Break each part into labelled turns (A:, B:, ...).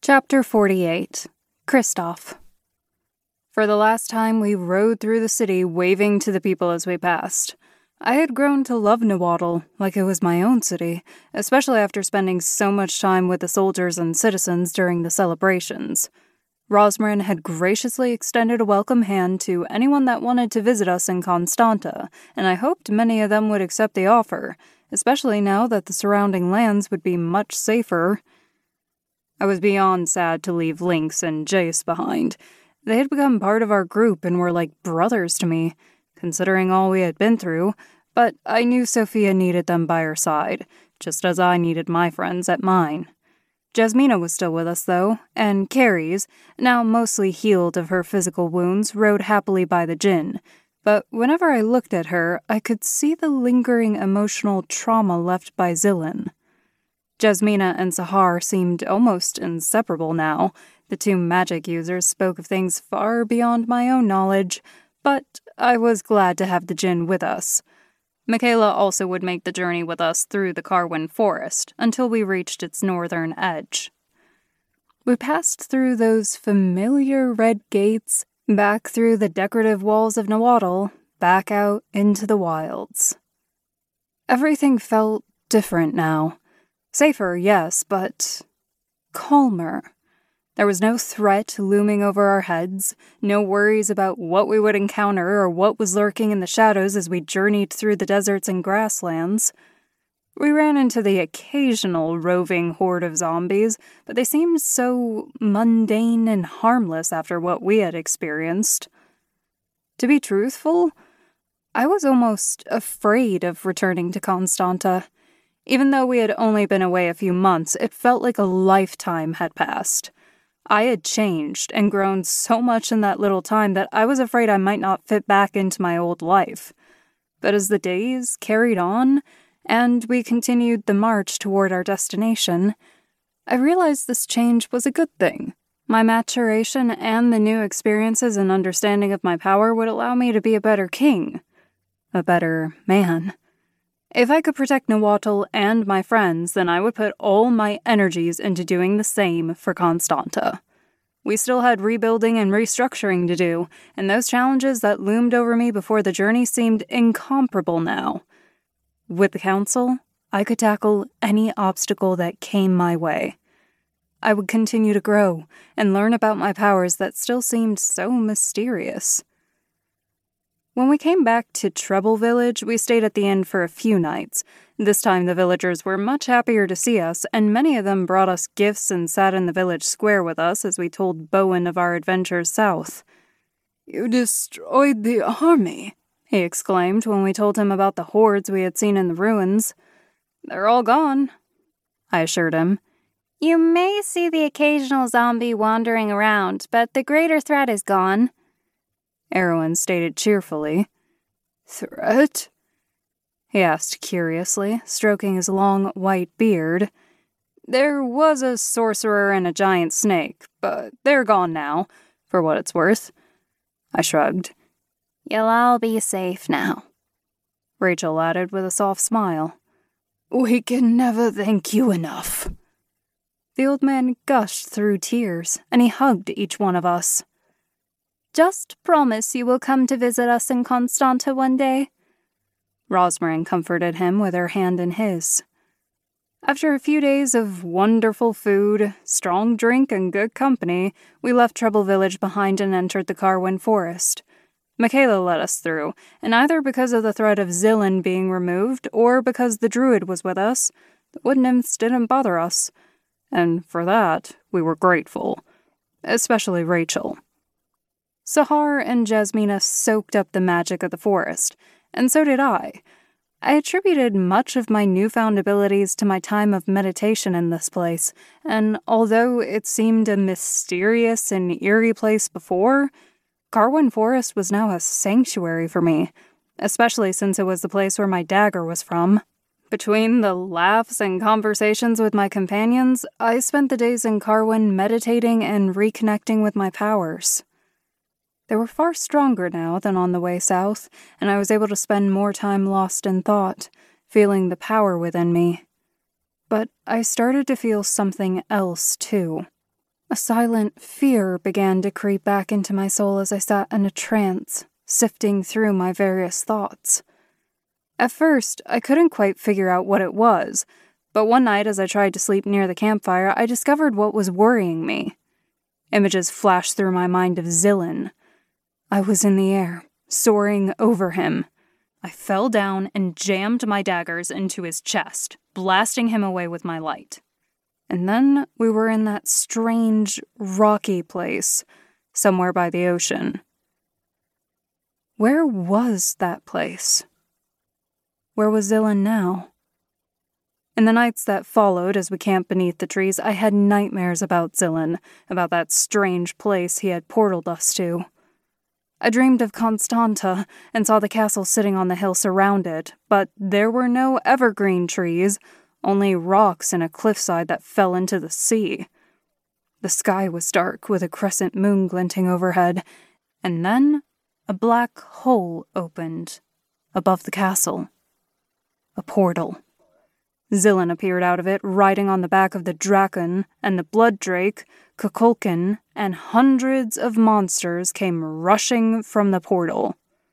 A: Chapter 48. Kristoff. For the last time, we rode through the city, waving to the people as we passed. I had grown to love Nawaddle, like it was my own city, especially after spending so much time with the soldiers and citizens during the celebrations. Rosmarin had graciously extended a welcome hand to anyone that wanted to visit us in Constanta, and I hoped many of them would accept the offer, especially now that the surrounding lands would be much safer. I was beyond sad to leave Lynx and Jace behind. They had become part of our group and were like brothers to me, considering all we had been through, but I knew Sophia needed them by her side, just as I needed my friends at mine. Jasmina was still with us, though, and Carries, now mostly healed of her physical wounds, rode happily by the Djinn. But whenever I looked at her, I could see the lingering emotional trauma left by Zillan. Jasmina and Sahar seemed almost inseparable now. The two magic users spoke of things far beyond my own knowledge, but I was glad to have the Djinn with us. Michaela also would make the journey with us through the Carwyn Forest until we reached its northern edge. We passed through those familiar red gates, back through the decorative walls of Nawaddle, back out into the wilds. Everything felt different now. Safer, yes, but calmer. There was no threat looming over our heads, no worries about what we would encounter or what was lurking in the shadows as we journeyed through the deserts and grasslands. We ran into the occasional roving horde of zombies, but they seemed so mundane and harmless after what we had experienced. To be truthful, I was almost afraid of returning to Constanta. Even though we had only been away a few months, it felt like a lifetime had passed. I had changed and grown so much in that little time that I was afraid I might not fit back into my old life. But as the days carried on, and we continued the march toward our destination, I realized this change was a good thing. My maturation and the new experiences and understanding of my power would allow me to be a better king. A better man. If I could protect Nawaddle and my friends, then I would put all my energies into doing the same for Constanta. We still had rebuilding and restructuring to do, and those challenges that loomed over me before the journey seemed incomparable now. With the council, I could tackle any obstacle that came my way. I would continue to grow and learn about my powers that still seemed so mysterious. When we came back to Treble Village, we stayed at the inn for a few nights. This time the villagers were much happier to see us, and many of them brought us gifts and sat in the village square with us as we told Bowen of our adventures south. "You destroyed the army," he exclaimed when we told him about the hordes we had seen in the ruins. "They're all gone," I assured him. "You may see the occasional zombie wandering around, but the greater threat is gone," Erwin stated cheerfully. "Threat?" he asked curiously, stroking his long white beard. "There was a sorcerer and a giant snake, but they're gone now, for what it's worth." I shrugged. "You'll all be safe now," Rachel added with a soft smile. "We can never thank you enough." The old man gushed through tears, and he hugged each one of us. "Just promise you will come to visit us in Constanta one day." Rosmarin comforted him with her hand in his. After a few days of wonderful food, strong drink, and good company, we left Treble Village behind and entered the Carwyn Forest. Michaela let us through, and either because of the threat of Zillan being removed or because the druid was with us, the wood nymphs didn't bother us. And for that, we were grateful. Especially Rachel. Sahar and Jasmina soaked up the magic of the forest, and so did I. I attributed much of my newfound abilities to my time of meditation in this place, and although it seemed a mysterious and eerie place before, Carwyn Forest was now a sanctuary for me, especially since it was the place where my dagger was from. Between the laughs and conversations with my companions, I spent the days in Carwyn meditating and reconnecting with my powers. They were far stronger now than on the way south, and I was able to spend more time lost in thought, feeling the power within me. But I started to feel something else, too. A silent fear began to creep back into my soul as I sat in a trance, sifting through my various thoughts. At first, I couldn't quite figure out what it was, but one night as I tried to sleep near the campfire, I discovered what was worrying me. Images flashed through my mind of Zillan. I was in the air, soaring over him. I fell down and jammed my daggers into his chest, blasting him away with my light. And then we were in that strange, rocky place, somewhere by the ocean. Where was that place? Where was Zillan now? In the nights that followed as we camped beneath the trees, I had nightmares about Zillan, about that strange place he had portaled us to. I dreamed of Constanta and saw the castle sitting on the hill surrounded, but there were no evergreen trees, only rocks and a cliffside that fell into the sea. The sky was dark with a crescent moon glinting overhead, and then a black hole opened above the castle. A portal. Zillan appeared out of it, riding on the back of the Drakon, and the Blood Drake, Kukulkan, and hundreds of monsters came rushing from the portal.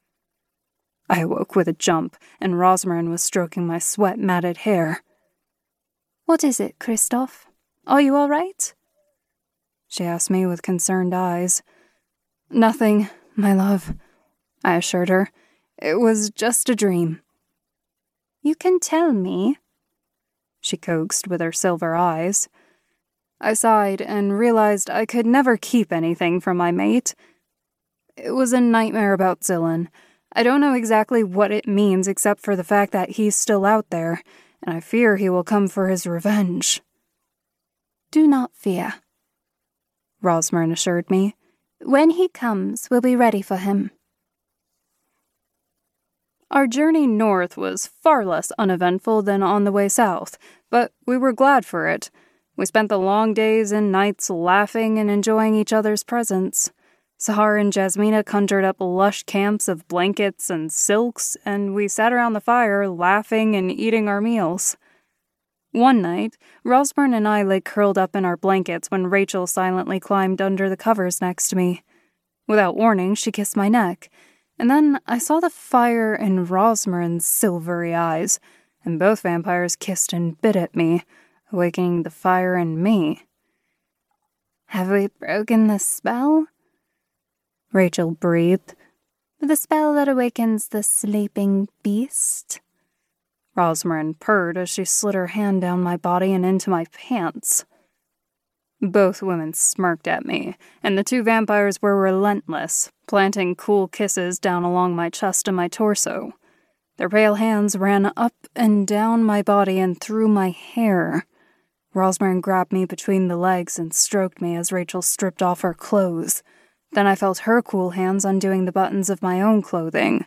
A: I awoke with a jump, and Rosmarin was stroking my sweat-matted hair. "What is it, Kristoff? Are you all right?" she asked me with concerned eyes. "Nothing, my love," I assured her. "It was just a dream." "You can tell me," she coaxed with her silver eyes. I sighed and realized I could never keep anything from my mate. It was a nightmare about Zillan. I don't know exactly what it means except for the fact that he's still out there, and I fear he will come for his revenge. "Do not fear," Rosmarin assured me. "When he comes, we'll be ready for him." Our journey north was far less uneventful than on the way south, but we were glad for it. We spent the long days and nights laughing and enjoying each other's presence. Sahar and Jasmina conjured up lush camps of blankets and silks, and we sat around the fire laughing and eating our meals. One night, Rosmarin and I lay curled up in our blankets when Rachel silently climbed under the covers next to me. Without warning, she kissed my neck, and then I saw the fire in Rosmarin's silvery eyes, and both vampires kissed and bit at me, awakening the fire in me. "Have we broken the spell?" Rachel breathed. "The spell that awakens the sleeping beast?" Rosmarin purred as she slid her hand down my body and into my pants. Both women smirked at me, and the two vampires were relentless, planting cool kisses down along my chest and my torso. Their pale hands ran up and down my body and through my hair. Rosmarin grabbed me between the legs and stroked me as Rachel stripped off her clothes. Then I felt her cool hands undoing the buttons of my own clothing.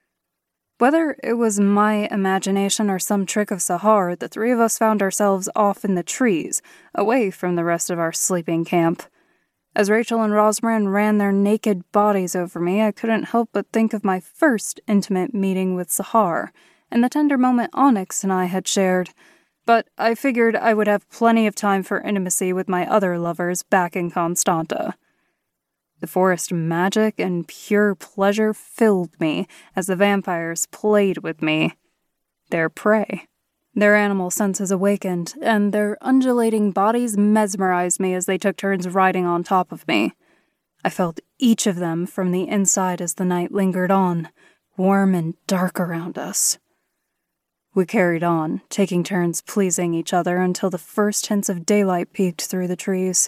A: Whether it was my imagination or some trick of Sahar, the three of us found ourselves off in the trees, away from the rest of our sleeping camp. As Rachel and Rosmarin ran their naked bodies over me, I couldn't help but think of my first intimate meeting with Sahar, and the tender moment Onyx and I had shared. But I figured I would have plenty of time for intimacy with my other lovers back in Constanta. The forest magic and pure pleasure filled me as the vampires played with me, their prey. Their animal senses awakened, and their undulating bodies mesmerized me as they took turns riding on top of me. I felt each of them from the inside as the night lingered on, warm and dark around us. We carried on, taking turns pleasing each other until the first hints of daylight peeked through the trees.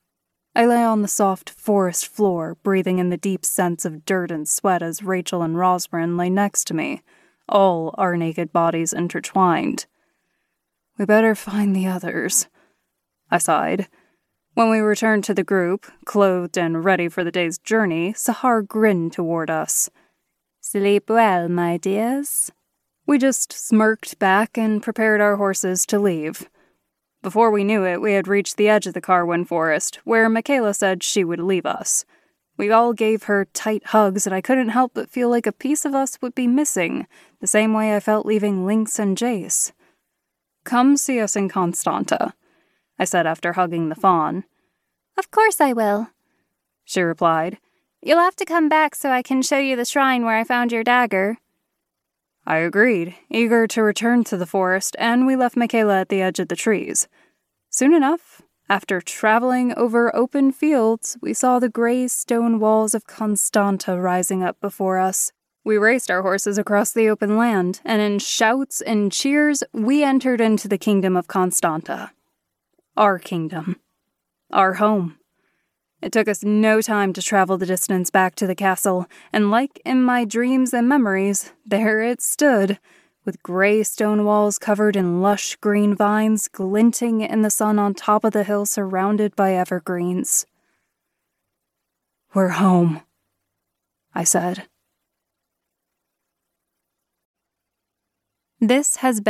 A: I lay on the soft forest floor, breathing in the deep scents of dirt and sweat as Rachel and Rosmarin lay next to me, all our naked bodies intertwined. "We better find the others," I sighed. When we returned to the group, clothed and ready for the day's journey, Sahar grinned toward us. "Sleep well, my dears." We just smirked back and prepared our horses to leave. Before we knew it, we had reached the edge of the Carwyn Forest, where Michaela said she would leave us. We all gave her tight hugs, and I couldn't help but feel like a piece of us would be missing, the same way I felt leaving Lynx and Jace. "Come see us in Constanta," I said after hugging the fawn. "Of course I will," she replied. "You'll have to come back so I can show you the shrine where I found your dagger." I agreed, eager to return to the forest, and we left Michaela at the edge of the trees. Soon enough, after traveling over open fields, we saw the gray stone walls of Constanta rising up before us. We raced our horses across the open land, and in shouts and cheers, we entered into the kingdom of Constanta. Our kingdom. Our home. It took us no time to travel the distance back to the castle, and like in my dreams and memories, there it stood, with gray stone walls covered in lush green vines glinting in the sun on top of the hill surrounded by evergreens. "We're home," I said. This has been